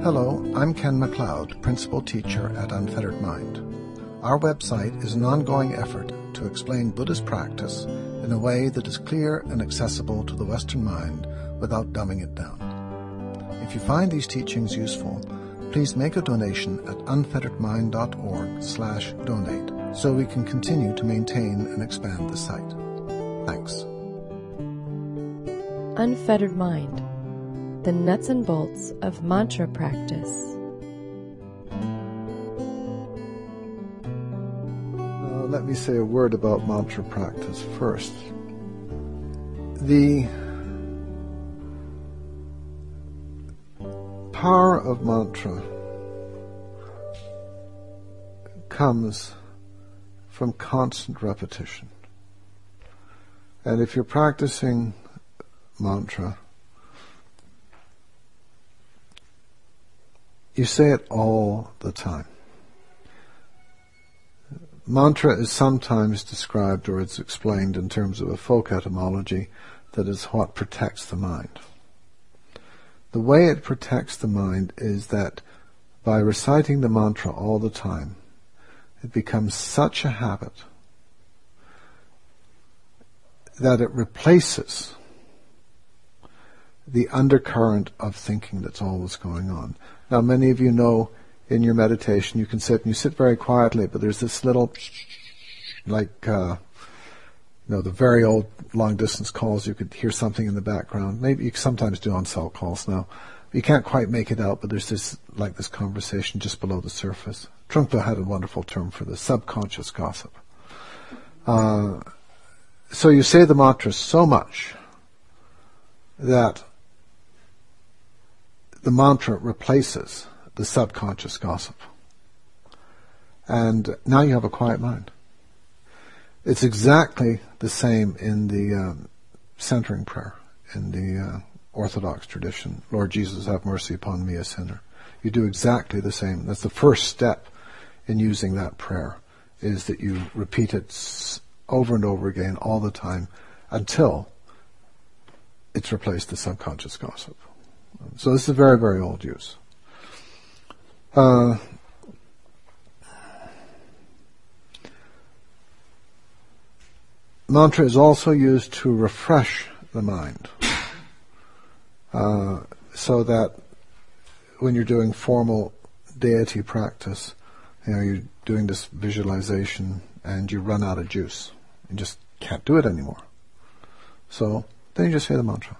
Hello, I'm Ken MacLeod, Principal Teacher at Unfettered Mind. Our website is an ongoing effort to explain Buddhist practice in a way that is clear and accessible to the Western mind without dumbing it down. If you find these teachings useful, please make a donation at unfetteredmind.org/donate so we can continue to maintain and expand the site. Thanks. Unfettered Mind, the nuts and bolts of mantra practice. Let me say a word about mantra practice first. The power of mantra comes from constant repetition. And if you're practicing mantra, you say it all the time. Mantra is sometimes described, or it's explained in terms of a folk etymology, that is what protects the mind. The way it protects the mind is that by reciting the mantra all the time, it becomes such a habit that it replaces the undercurrent of thinking that's always going on. Now, many of you know in your meditation you can sit and you sit very quietly, but there's this little, the very old long-distance calls, you could hear something in the background. Maybe you sometimes do on cell calls now. You can't quite make it out, but there's this conversation just below the surface. Trungpa had a wonderful term for this, subconscious gossip. So you say the mantra so much that the mantra replaces the subconscious gossip. And now you have a quiet mind. It's exactly the same in the centering prayer, in the Orthodox tradition. Lord Jesus, have mercy upon me, a sinner. You do exactly the same. That's the first step in using that prayer, is that you repeat it over and over again all the time until it's replaced the subconscious gossip. So this is a very, very old use. Mantra is also used to refresh the mind, so that when you're doing formal deity practice, you're doing this visualization and you run out of juice. You just can't do it anymore. So then you just say the mantra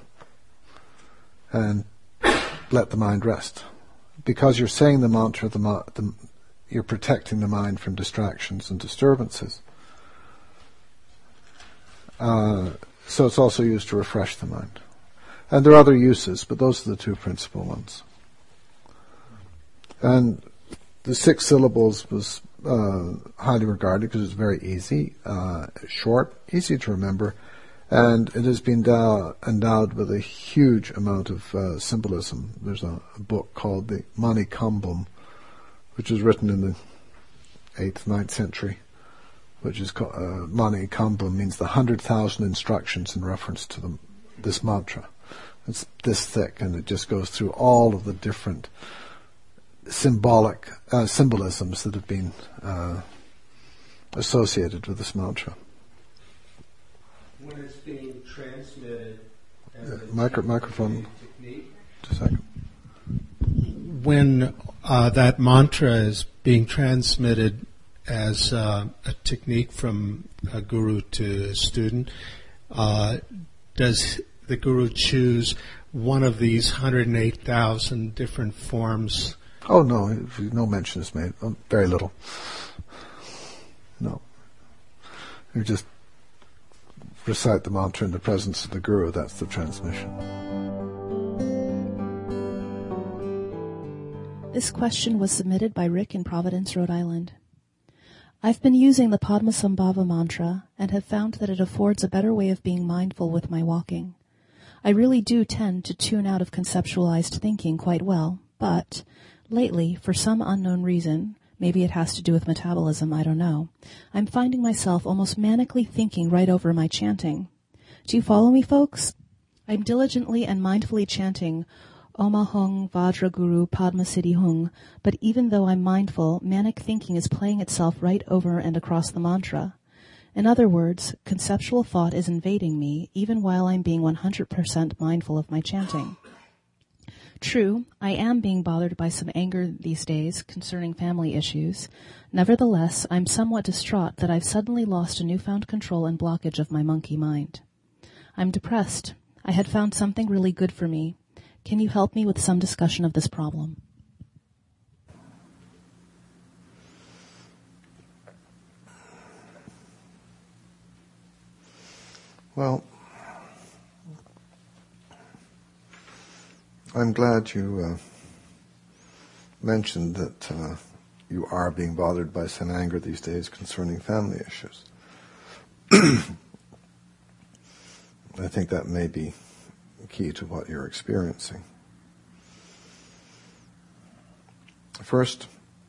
and let the mind rest. Because you're saying the mantra, you're protecting the mind from distractions and disturbances. So it's also used to refresh the mind. And there are other uses, but those are the two principal ones. And the 6 syllables was highly regarded because it's very easy, short, easy to remember, and it has been endowed with a huge amount of symbolism. There's a book called the Mani Kambam, which was written in the 8th, 9th century, which is called, Mani Kambam means the 100,000 instructions in reference to this mantra. It's this thick, and it just goes through all of the different symbolisms that have been associated with this mantra. When it's being transmitted as a microphone. technique. Just a second. When that mantra is being transmitted as a technique from a guru to a student, does the guru choose one of these 108,000 different forms? Oh, no. No mention is made. Very little. No. You just recite the mantra in the presence of the guru. That's the transmission. This question was submitted by Rick in Providence, Rhode Island. I've been using the Padmasambhava mantra and have found that it affords a better way of being mindful with my walking. I really do tend to tune out of conceptualized thinking quite well, but lately, for some unknown reason, maybe it has to do with metabolism, I don't know, I'm finding myself almost manically thinking right over my chanting. Do you follow me, folks? I'm diligently and mindfully chanting Oma Hung Vajra Guru Padma Siddhi Hung, but even though I'm mindful, manic thinking is playing itself right over and across the mantra. In other words, conceptual thought is invading me even while I'm being 100% mindful of my chanting. True, I am being bothered by some anger these days concerning family issues. Nevertheless, I'm somewhat distraught that I've suddenly lost a newfound control and blockage of my monkey mind. I'm depressed. I had found something really good for me. Can you help me with some discussion of this problem? Well, I'm glad you mentioned that you are being bothered by some anger these days concerning family issues. I think that may be key to what you're experiencing. First,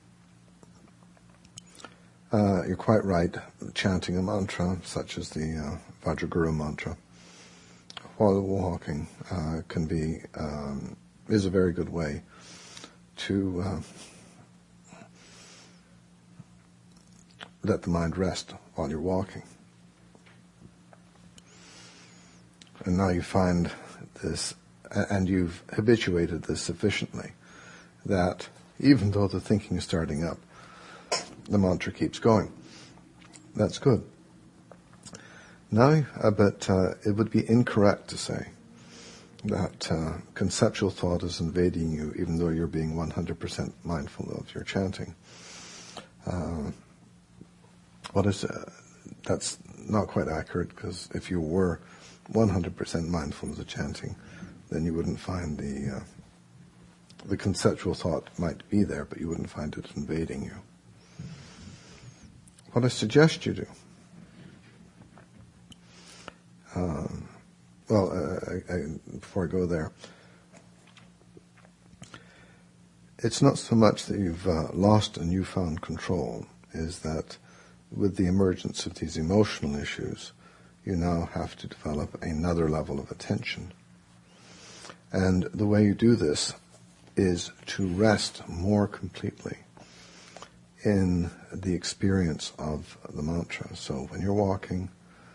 you're quite right. Chanting a mantra, such as the Vajraguru mantra, while walking, is a very good way to let the mind rest while you're walking. And now you find this, and you've habituated this sufficiently, that even though the thinking is starting up, the mantra keeps going. That's good. Now, but it would be incorrect to say that conceptual thought is invading you, even though you're being 100% mindful of your chanting. That's not quite accurate, because if you were 100% mindful of the chanting, then you wouldn't find the conceptual thought might be there, but you wouldn't find it invading you. What I suggest you do, before I go there, it's not so much that you've lost a newfound control, is that with the emergence of these emotional issues, you now have to develop another level of attention. And the way you do this is to rest more completely in the experience of the mantra. So when you're walking,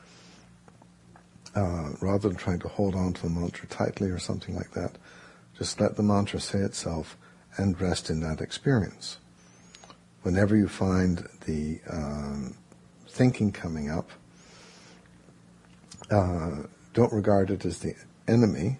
rather than trying to hold on to the mantra tightly or something like that, just let the mantra say itself and rest in that experience. Whenever you find the thinking coming up, don't regard it as the enemy,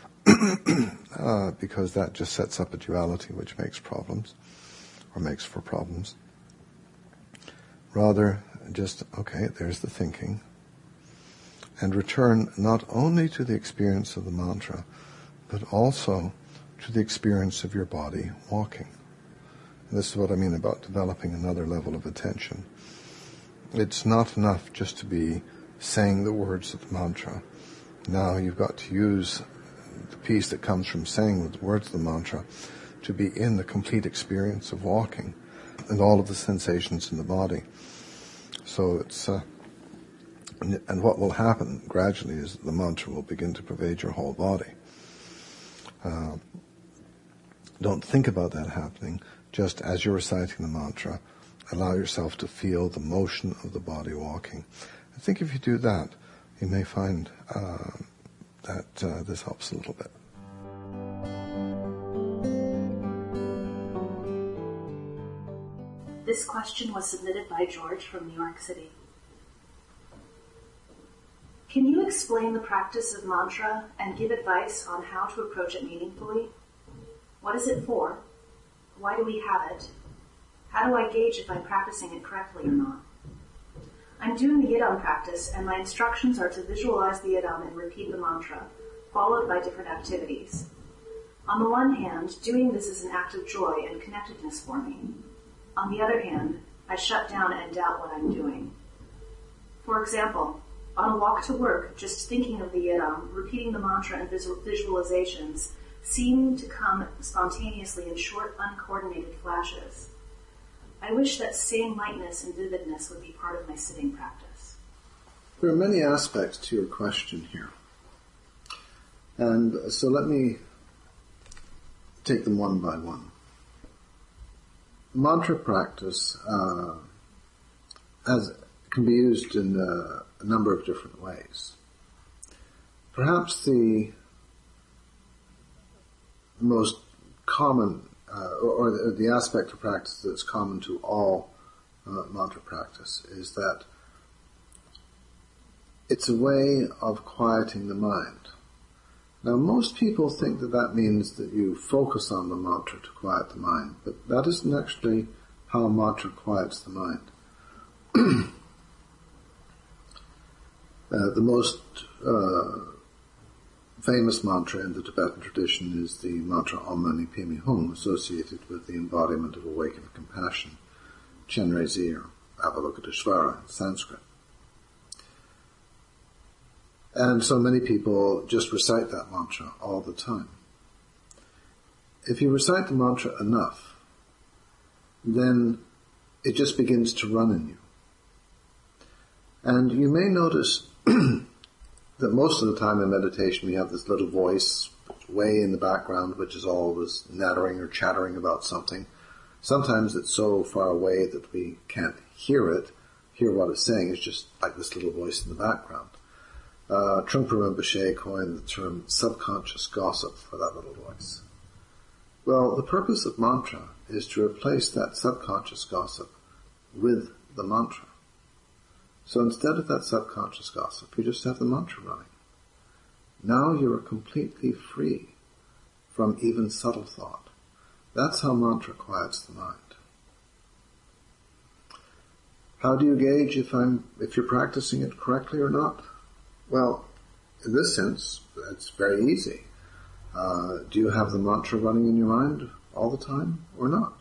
because that just sets up a duality which makes problems, or makes for problems. Rather, just, okay, there's the thinking, and return not only to the experience of the mantra, but also to the experience of your body walking. And this is what I mean about developing another level of attention. It's not enough just to be saying the words of the mantra. Now you've got to use the piece that comes from saying the words of the mantra to be in the complete experience of walking and all of the sensations in the body. So it's, and what will happen gradually is that the mantra will begin to pervade your whole body. Don't think about that happening. Just as you're reciting the mantra, allow yourself to feel the motion of the body walking. I think if you do that, you may find that this helps a little bit. This question was submitted by George from New York City. Can you explain the practice of mantra and give advice on how to approach it meaningfully? What is it for? Why do we have it? How do I gauge if I'm practicing it correctly or not? I'm doing the Yidam practice, and my instructions are to visualize the Yidam and repeat the mantra, followed by different activities. On the one hand, doing this is an act of joy and connectedness for me. On the other hand, I shut down and doubt what I'm doing. For example, on a walk to work, just thinking of the Yidam, repeating the mantra and visualizations seem to come spontaneously in short, uncoordinated flashes. I wish that same lightness and vividness would be part of my sitting practice. There are many aspects to your question here. And so let me take them one by one. Mantra practice can be used in a number of different ways. Perhaps the most common, or the aspect of practice that's common to all mantra practice is that it's a way of quieting the mind. Now, most people think that that means that you focus on the mantra to quiet the mind, but that isn't actually how a mantra quiets the mind. The most famous mantra in the Tibetan tradition is the mantra Om Mani Padme Hum, associated with the embodiment of awakened compassion, Chenrezig or Avalokiteshvara in Sanskrit. And so many people just recite that mantra all the time. If you recite the mantra enough, then it just begins to run in you. And you may notice that most of the time in meditation we have this little voice way in the background which is always nattering or chattering about something. Sometimes it's so far away that we can't hear what it's saying. It's just like this little voice in the background. Trungpa Rinpoche coined the term subconscious gossip for that little voice. Well, the purpose of mantra is to replace that subconscious gossip with the mantra. So instead of that subconscious gossip, you just have the mantra running. Now you are completely free from even subtle thought. That's how mantra quiets the mind. How do you gauge if you're practicing it correctly or not? Well, in this sense, it's very easy. Do you have the mantra running in your mind all the time or not?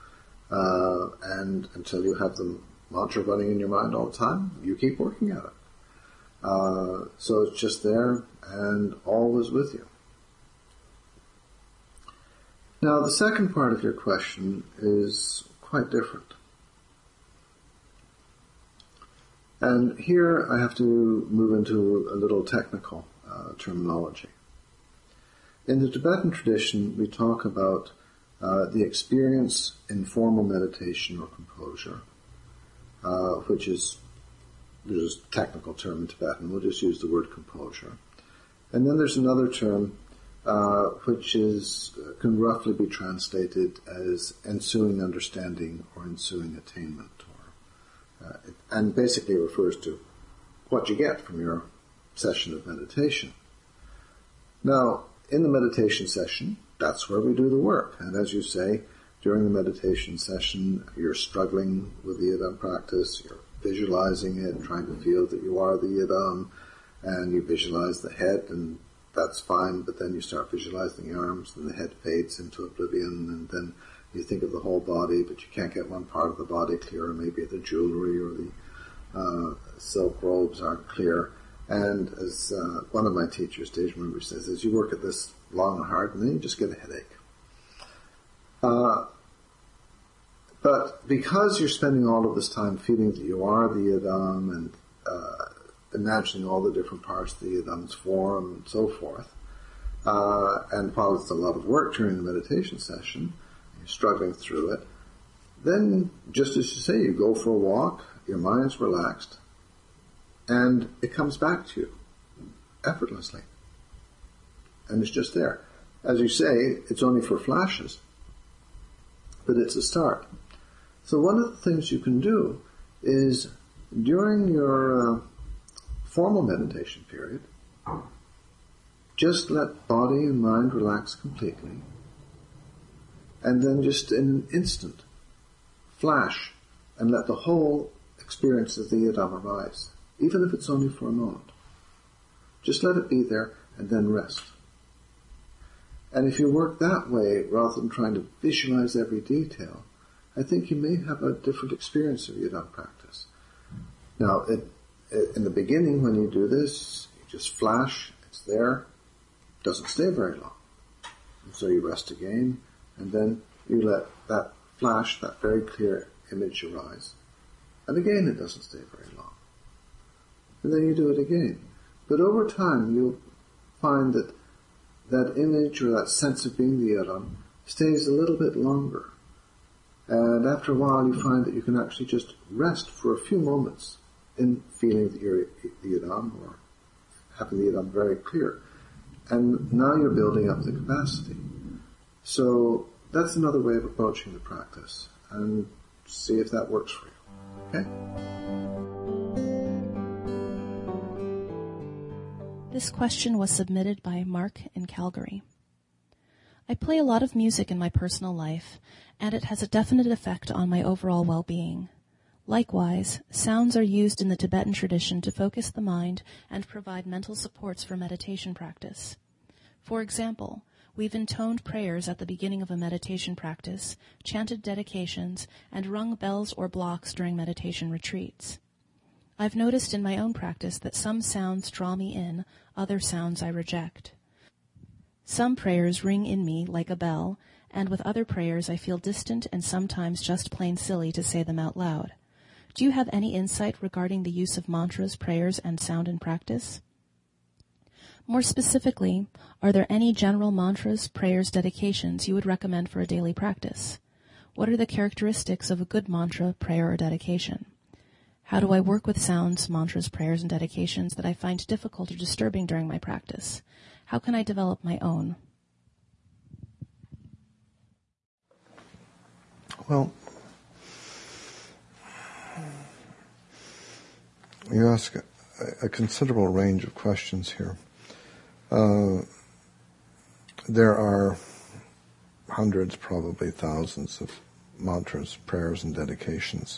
And until you have the mantra running in your mind all the time, you keep working at it. So it's just there and always with you. Now, the second part of your question is quite different. And here I have to move into a little technical terminology. In the Tibetan tradition, we talk about the experience in formal meditation or composure, which is, there's a technical term in Tibetan, we'll just use the word composure. And then there's another term which can roughly be translated as ensuing understanding or ensuing attainment. And basically refers to what you get from your session of meditation. Now, in the meditation session, that's where we do the work. And as you say, during the meditation session, you're struggling with the Yidam practice, you're visualizing it, trying to feel that you are the Yidam, and you visualize the head, and that's fine, but then you start visualizing the arms, and the head fades into oblivion, and then you think of the whole body, but you can't get one part of the body clear, or maybe the jewelry or the silk robes aren't clear. And as one of my teachers, Dej Rinpoche, says, as you work at this long and hard, and then you just get a headache. But because you're spending all of this time feeling that you are the Yidam and imagining all the different parts of the Yidam's form and so forth, and while it's a lot of work during the meditation session, you're struggling through it, then, just as you say, you go for a walk, your mind's relaxed, and it comes back to you effortlessly. And it's just there. As you say, it's only for flashes, but it's a start. So one of the things you can do is, during your formal meditation period, just let body and mind relax completely, and then just in an instant, flash, and let the whole experience of the Yidam arise, even if it's only for a moment. Just let it be there, and then rest. And if you work that way, rather than trying to visualize every detail, I think you may have a different experience of Yidam practice. Now, in the beginning, when you do this, you just flash, it's there, it doesn't stay very long. And so you rest again, and then you let that flash, that very clear image arise. And again, it doesn't stay very long. And then you do it again. But over time, you'll find that that image or that sense of being the Yidam stays a little bit longer. And after a while, you find that you can actually just rest for a few moments in feeling the idam or having the idam very clear. And now you're building up the capacity. So that's another way of approaching the practice, and see if that works for you. Okay? This question was submitted by Mark in Calgary. I play a lot of music in my personal life, and it has a definite effect on my overall well-being. Likewise, sounds are used in the Tibetan tradition to focus the mind and provide mental supports for meditation practice. For example, we've intoned prayers at the beginning of a meditation practice, chanted dedications, and rung bells or blocks during meditation retreats. I've noticed in my own practice that some sounds draw me in, other sounds I reject. Some prayers ring in me like a bell, and with other prayers I feel distant and sometimes just plain silly to say them out loud. Do you have any insight regarding the use of mantras, prayers, and sound in practice? More specifically, are there any general mantras, prayers, dedications you would recommend for a daily practice? What are the characteristics of a good mantra, prayer, or dedication? How do I work with sounds, mantras, prayers, and dedications that I find difficult or disturbing during my practice? How can I develop my own? Well, you ask a considerable range of questions here. There are hundreds, probably thousands of mantras, prayers, and dedications.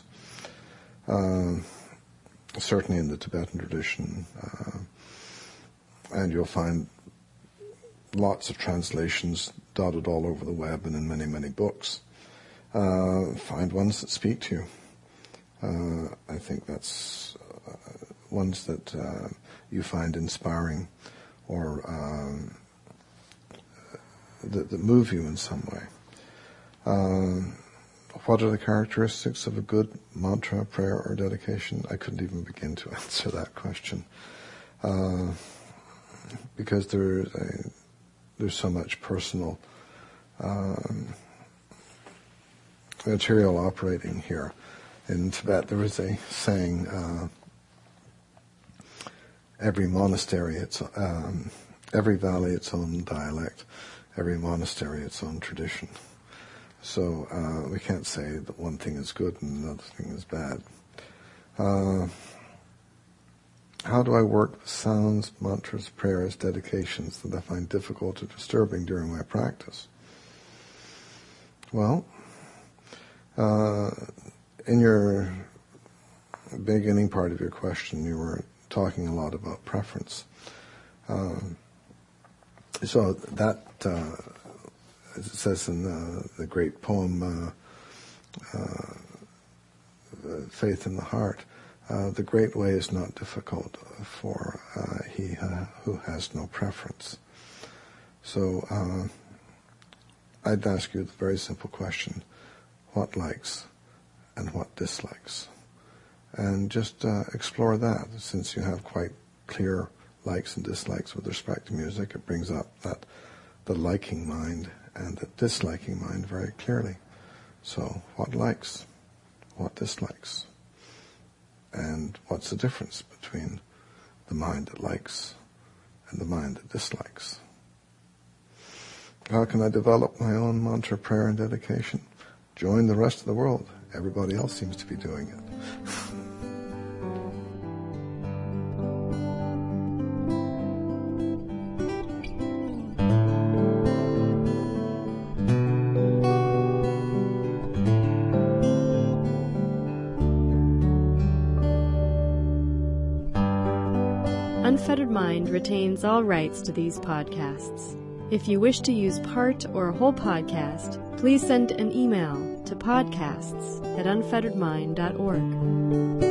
Certainly in the Tibetan tradition, and you'll find lots of translations dotted all over the web and in many, many books. Find ones that speak to you. I think that's ones that you find inspiring or that move you in some way. What are the characteristics of a good mantra, prayer, or dedication? I couldn't even begin to answer that question, because there's so much personal material operating here. In Tibet, there is a saying: every monastery, every valley its own dialect, every monastery its own tradition. So we can't say that one thing is good and another thing is bad. How do I work with sounds, mantras, prayers, dedications that I find difficult or disturbing during my practice? Well, in your beginning part of your question, you were talking a lot about preference. So that, as it says in the great poem, Faith in the Heart, the great way is not difficult for he who has no preference. So I'd ask you the very simple question: what likes and what dislikes? And just explore that. Since you have quite clear likes and dislikes with respect to music, it brings up the liking mind and the disliking mind very clearly. So what likes, what dislikes, and what's the difference between the mind that likes and the mind that dislikes? How can I develop my own mantra, prayer, and dedication? Join the rest of the world. Everybody else seems to be doing it. Unfettered Mind retains all rights to these podcasts. If you wish to use part or a whole podcast, please send an email to podcasts@unfetteredmind.org.